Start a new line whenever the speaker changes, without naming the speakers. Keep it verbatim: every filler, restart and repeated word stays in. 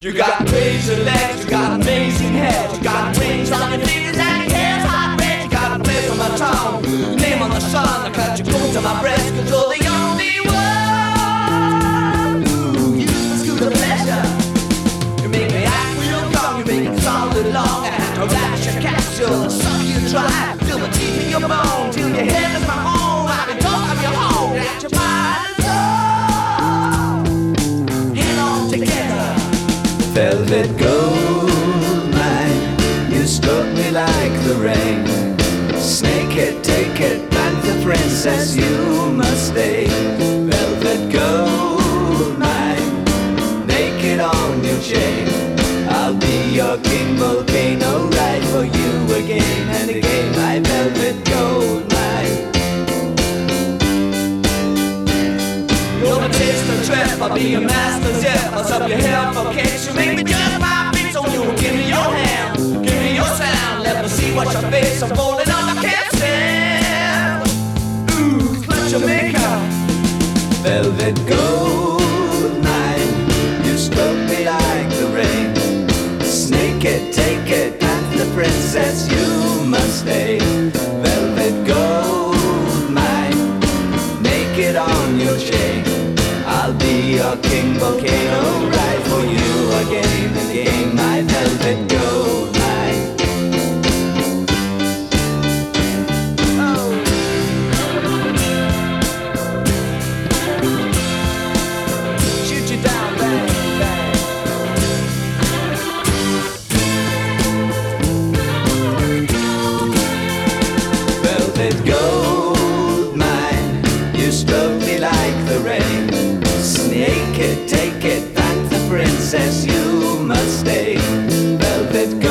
You got crazy legs, you got amazing hair, you got wings on your fingers and your hair's hot red. You got a place on my tongue, name on the sun. I cut you close to my breast, cause you're the only one. Ooh, you do the pleasure. You make me act real dumb, you make it solid long. I have to lash your capsule, suck you dry, feel the teeth in your bone, till your head is my home. I can talk of your home, at your mind and soul. Hang on together.
Velvet gold mine, you struck me like the rain. Snake it, take it, panther princess, you must stay. Velvet gold mine, naked on your chain. I'll be your king volcano, ride for you again and again, my velvet gold mine.
You're the taste of trip, I'll be your master zip. I'll sub your hair for kicks, you make me jump my feet. So you give me your hand, give me your sound. Let me see what your face, I'm falling on, I can't stand. Ooh, clutch your makeup.
Velvet gold mine, you struck me like the rain. Snake it, take it, panther princess, you must stay. Velvet gold mine, naked on your chain. I'll be your king volcano, ride for you again and again, my velvet gold mine.
Oh. Shoot you down, bang, bang.
Velvet gold mine, you struck me like the rain. Snake it, take it, panther princess, you must stay. Velvet gold